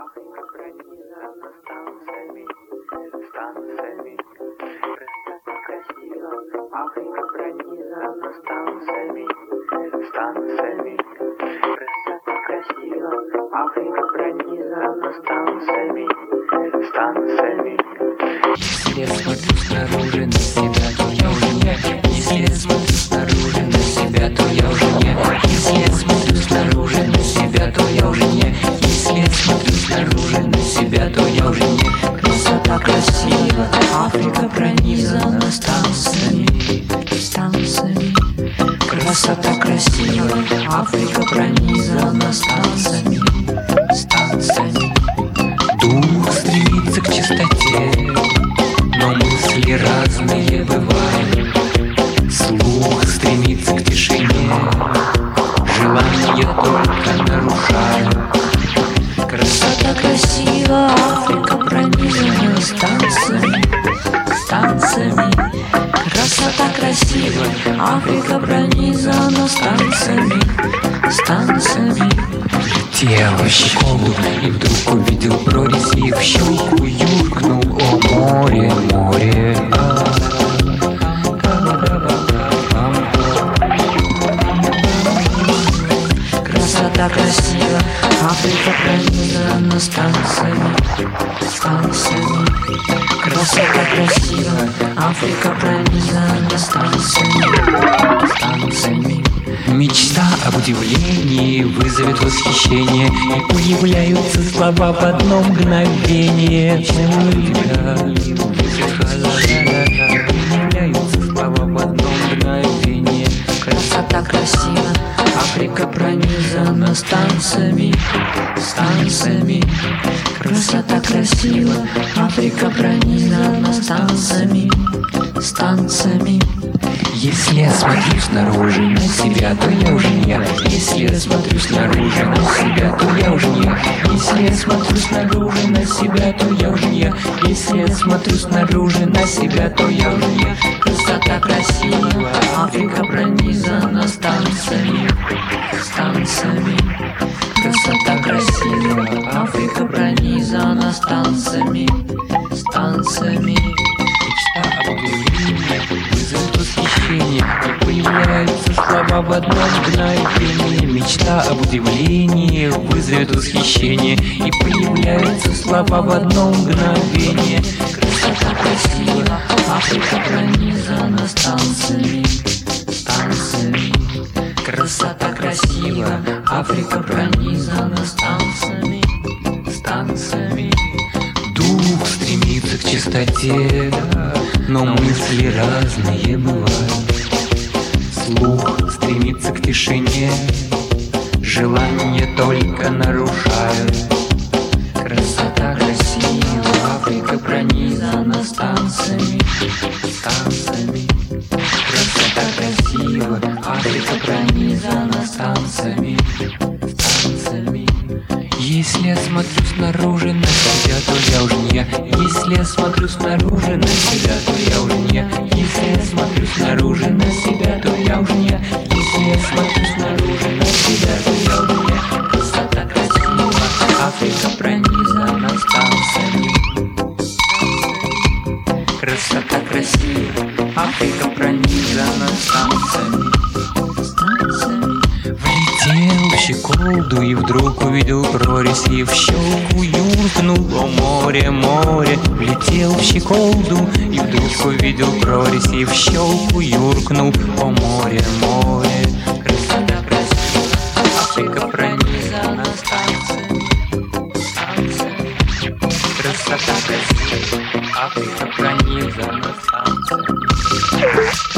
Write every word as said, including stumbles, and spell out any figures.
Африка пронизана станциями, станциями. Красота красиво. Африка пронизана станциями, станциями. Красота красиво. Африка пронизана станциями, станциями. Если я смотрю снаружи на себя, то я уже не. Если я смотрю снаружи на себя, то я уже не. Если я смотрю снаружи на себя, то я уже не. Если я смотрю снаружи на себя, то я уже не. Красота красива, Африка пронизана станциями, станциями. Красота красива, Африка пронизана станциями, станциями. Дух стремится к чистоте, но мысли разные бывают. Слух стремится к тишине, желания только нарушают. Красота красива, Африка пронизана станциями, станциями. Красота красива, Африка пронизана станциями, станциями. Летел в щеку и вдруг увидел прорезь, и в щелку юркнул. О, море, море. Красота красива, Африка пронизана станциями, станциями. Красота красива, Африка пронизана станциями, станциями. Мечта об удивлении вызовет восхищение, и появляются слова в одно мгновение. Появляются слова в одно мгновение. Красота красива, Африка пронизана станциями, станциями. Красота красива, Африка пронизана станциями, станциями. Если я смотрю снаружи на себя, то я уже не я. Если я смотрю снаружи на себя, то я уже не я. Если я смотрю снаружи на себя, то я уже не я. Если я смотрю снаружи на себя, то я уже не я. Красота красива, Африка пронизана станциями, станциями. Красота красива, Африка пронизана станциями, станциями. Мечта об удивлении вызовет восхищение, и появляются слова в одно мгновение. Мечта об удивлении вызовет восхищение, и появляются слова в одно мгновение. Красота красива, Африка пронизана станциями, станциями. Красота красива, Африка пронизана станциями, станциями. Дух стремится к чистоте, но мысли разные бывают. Слух стремится к тишине, желания только нарушают. Красота красива, Африка пронизана станциями, станциями. Красота красива, Африка пронизана станциями, станциями. Если я смотрю снаружи на себя, то я уже не я. Если я смотрю снаружи на себя, то я уже не я. Если я смотрю снаружи на себя, то я уже не я. Если я смотрю снаружи на себя, то я уже не я. Красота красива, Африка пронизана станциями. Красота красива, Африка пронизана станциями, станциями. Влетел в щеколду и вдруг увидел прорезь, и в щелку юркнул. О, море, море. Влетел в щеколду и вдруг увидел прорезь, и в щелку юркнул. О, море, море. Красота красива, Африка пронизана станциями, станциями. Красота красива, Африка пронизана станциями.